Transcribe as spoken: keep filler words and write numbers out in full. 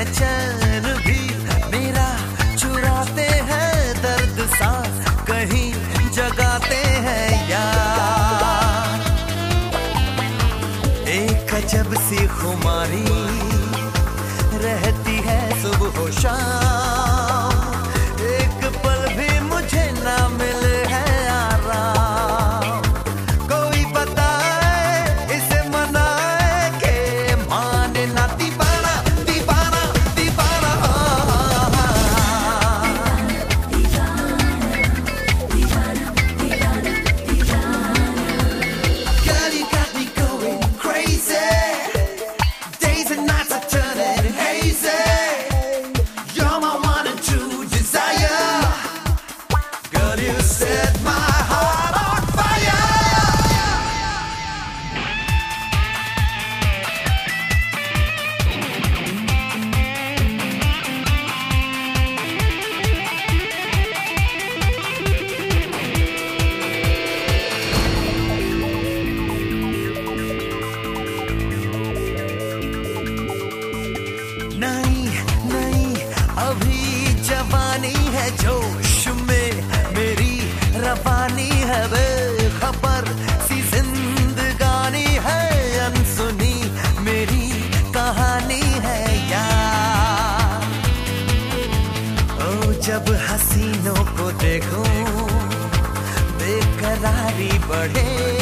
हैं चैन भी मेरा चुराते हैं, दर्द सा कहीं जगाते हैं यार। एक अजब सी खुमारी रहती है सुबह हो शाम, एक पल भी मुझे ना मिले है आराम। कोई बताए इसे मनाए के माने ना दीवाना दीवाना दीवाना। Girl, you got me going crazy. Days and nights are turning hazy. You're my one and true desire. Girl, you set my heart on fire. नहीं नहीं अभी जवानी है, जोश में मेरी रवानी है, बेखबर सी जिंदगानी है, अनसुनी मेरी कहानी है यार। ओ जब हसीनों को देखूं बेकरारी बढ़े,